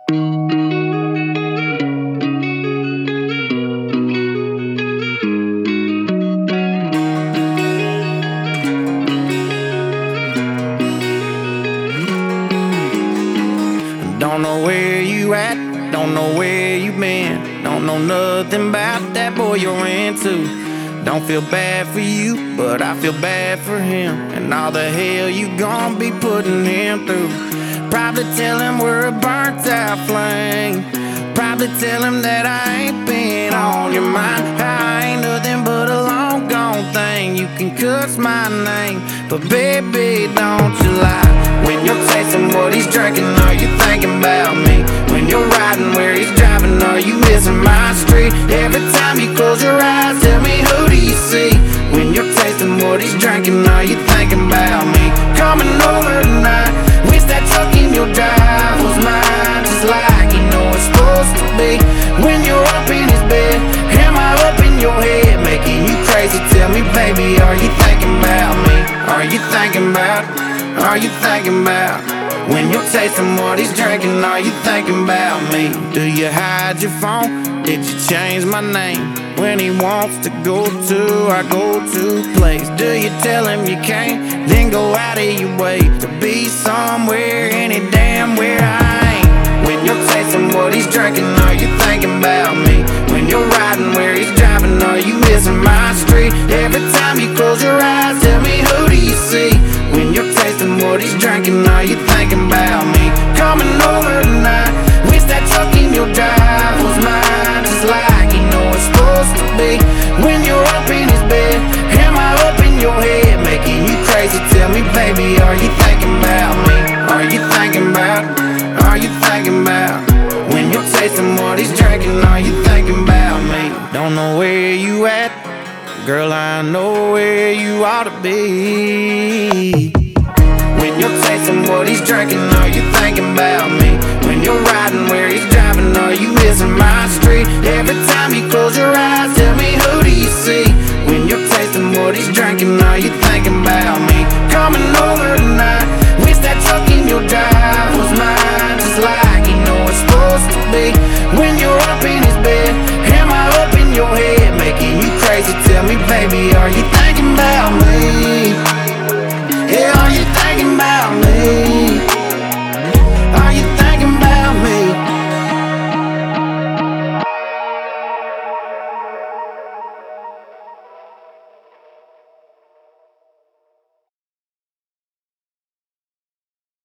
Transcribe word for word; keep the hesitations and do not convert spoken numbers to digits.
Don't know where you at, don't know where you been, don't know nothing about that boy you're into. Don't feel bad for you, but I feel bad for him, and all the hell you gon' be putting him through. Probably tell him we're a burnt out flame, probably tell him that I ain't been on your mind. I ain't nothing but a long gone thing. You can cuss my name, but baby, don't you lie. When you're tasting what he's drinking, are you thinking about me? When you're riding where he's driving, are you missing my street? Every time you close your eyes, tell me, who do you see? When you're tasting what he's drinking, are you thinking about me? Coming over tonight, wish that truck in your drive was mine, just like you know it's supposed to be. When you're up in his bed, am I up in your head, making you crazy? Tell me, baby, are you thinking about me? Are you thinking about, are you thinking about? When you're tasting what he's drinking, are you thinking about me? Do you hide your phone? Did you change my name? When he wants to go to our go-to place, do you tell him you can't, then go out of your way to be somewhere, any damn where I ain't? When you're tasting what he's drinking, are you thinking about me? When you're riding where he's driving, are you missing my street? Every time you close your eyes, tell me, who do you see? When you're tasting what he's drinking, are you thinking about me? Coming over tonight, wish that truck in your drive was mine, just like you know it's supposed to be. When you're up in his bed, am I up in your head, making you crazy? Tell me, baby, are you thinking about me? Are you thinking about, are you thinking about? When you're tasting what he's drinking, are you thinking about me? Don't know where you at, girl, I know where you ought to be. When you're tasting what he's drinking, are you thinking